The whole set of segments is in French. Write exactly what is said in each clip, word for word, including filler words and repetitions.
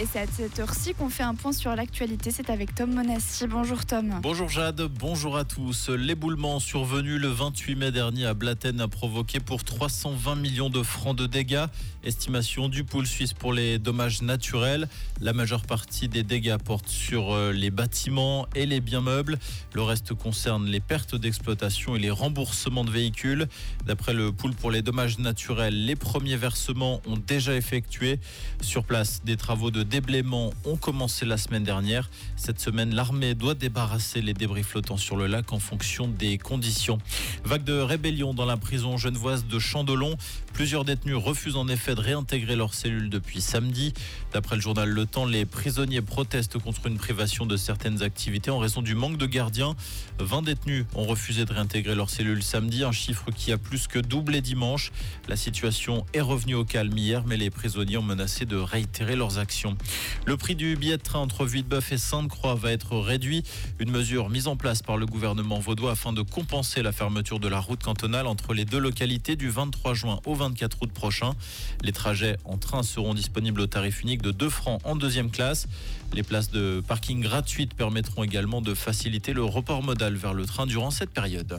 Et c'est à cette heure-ci qu'on fait un point sur l'actualité. C'est avec Tom Monassi. Bonjour Tom. Bonjour Jade, bonjour à tous. L'éboulement survenu le vingt-huit mai dernier à Blatten a provoqué pour trois cent vingt millions de francs de dégâts. Estimation du pôle suisse pour les dommages naturels. La majeure partie des dégâts porte sur les bâtiments et les biens meubles. Le reste concerne les pertes d'exploitation et les remboursements de véhicules. D'après le pôle pour les dommages naturels, les premiers versements ont déjà effectué. Sur place, des travaux de déblaiement ont commencé la semaine dernière. Cette semaine, l'armée doit débarrasser les débris flottants sur le lac en fonction des conditions. Vague de rébellion dans la prison genevoise de Chandelon. Plusieurs détenus refusent en effet de réintégrer leurs cellules depuis samedi. D'après le journal Le Temps, les prisonniers protestent contre une privation de certaines activités en raison du manque de gardiens. vingt détenus ont refusé de réintégrer leurs cellules samedi, un chiffre qui a plus que doublé dimanche. La situation est revenue au calme hier, mais les prisonniers ont menacé de réitérer leurs actions. Le prix du billet de train entre Villebeuf et Sainte-Croix va être réduit. Une mesure mise en place par le gouvernement vaudois afin de compenser la fermeture de la route cantonale entre les deux localités du vingt-trois juin au vingt-quatre août prochain. Les trajets en train seront disponibles au tarif unique de deux francs en deuxième classe. Les places de parking gratuites permettront également de faciliter le report modal vers le train durant cette période.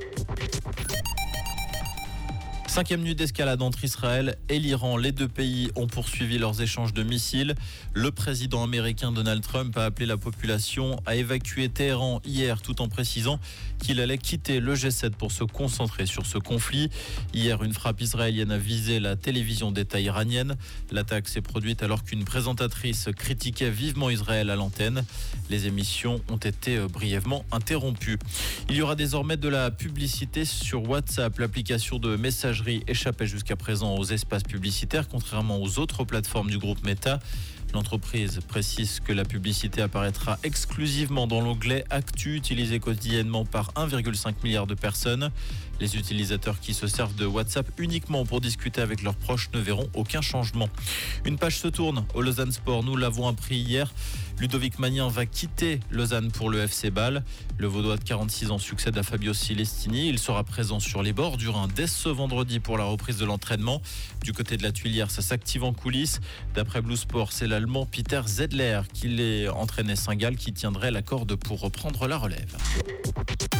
Cinquième nuit d'escalade entre Israël et l'Iran. Les deux pays ont poursuivi leurs échanges de missiles. Le président américain Donald Trump a appelé la population à évacuer Téhéran hier, tout en précisant qu'il allait quitter le G sept pour se concentrer sur ce conflit. Hier, une frappe israélienne a visé la télévision d'État iranienne. L'attaque s'est produite alors qu'une présentatrice critiquait vivement Israël à l'antenne. Les émissions ont été brièvement interrompues. Il y aura désormais de la publicité sur WhatsApp. L'application de messagerie échappait jusqu'à présent aux espaces publicitaires, contrairement aux autres plateformes du groupe Meta. L'entreprise précise que la publicité apparaîtra exclusivement dans l'onglet Actu, utilisé quotidiennement par un virgule cinq milliard de personnes. Les utilisateurs qui se servent de WhatsApp uniquement pour discuter avec leurs proches ne verront aucun changement. Une page se tourne au Lausanne Sport. Nous l'avons appris hier. Ludovic Magnin va quitter Lausanne pour le F C Bâle. Le Vaudois de quarante-six ans succède à Fabio Silestini. Il sera présent sur les bords du Rhin dès ce vendredi pour la reprise de l'entraînement. Du côté de la Tuilière, ça s'active en coulisses. D'après Blue Sport, c'est l'Allemand Peter Zedler qui l'est entraîné Saint-Gall qui tiendrait la corde pour reprendre la relève.